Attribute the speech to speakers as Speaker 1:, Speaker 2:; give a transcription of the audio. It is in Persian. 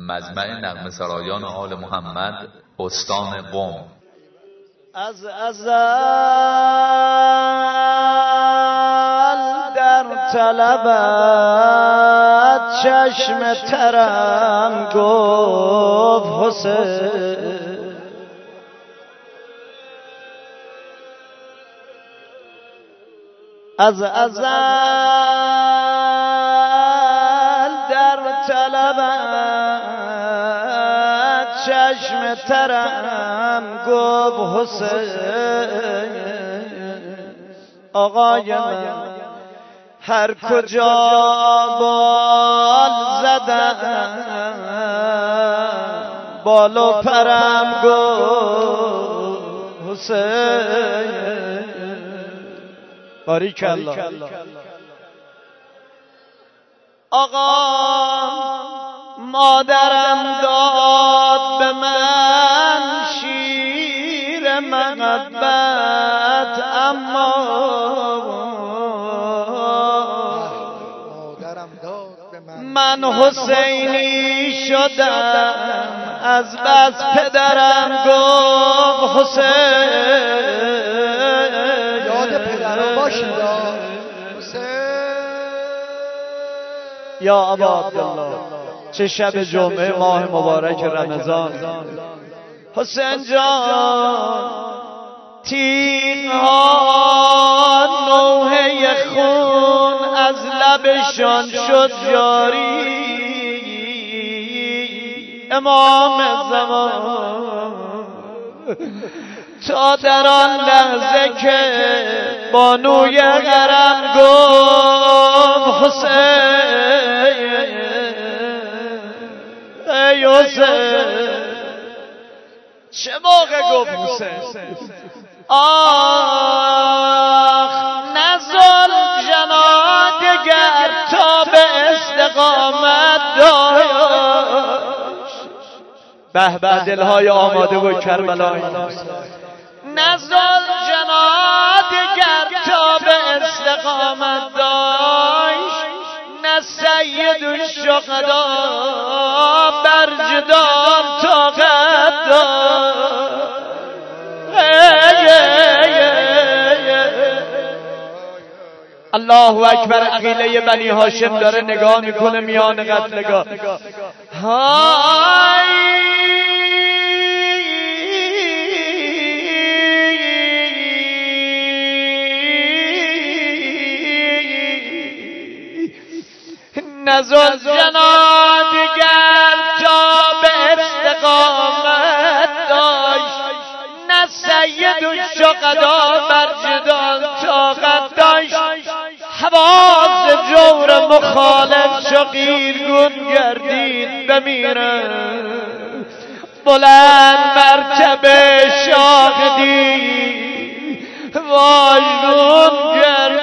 Speaker 1: مجمع نغمه سرایان آل محمد استان قم.
Speaker 2: از ازل در طلبت چشم ترم گفت حسین، از ازل در طلبت چشم ترم گفت حسین، آقای من هر کجا بال زدم بال و پرم گفت حسین. باریکالله. آقا مادرم داد به من شیر محبت، اما من حسینی شدم از بس پدرم گفت حسین.
Speaker 3: یاد پدرم باشید حسین.
Speaker 2: یا ابا عبدالله، چه شب جمعه ماه مبارک رمضان. حسین جان تیغ ها نوحه خون از لبشان شد جاری، امام زمان تا در آن لحظه که بانوی غرم گفت حسین، ای حسین. چه موقع گفت حسین؟ آخ نزل جنا دگر تا به استقامت داشت. به به دلهای آماده و کربلا. نزل جنا دگر تا به استقامت داشت، نه سید الشهدا بر جدال طاقت داشت. الله اکبر. عقیله بنی هاشم داره نگاه میکنه میان قتلگاه. های نزل جنا دیگر تا به استقامت داشت، نه سید الشهدا بر جدال طاقت داشت. حواس جور مخالف شقیرگون گردید بمیرن، بلند مرتبه شاهدی واژگون گردید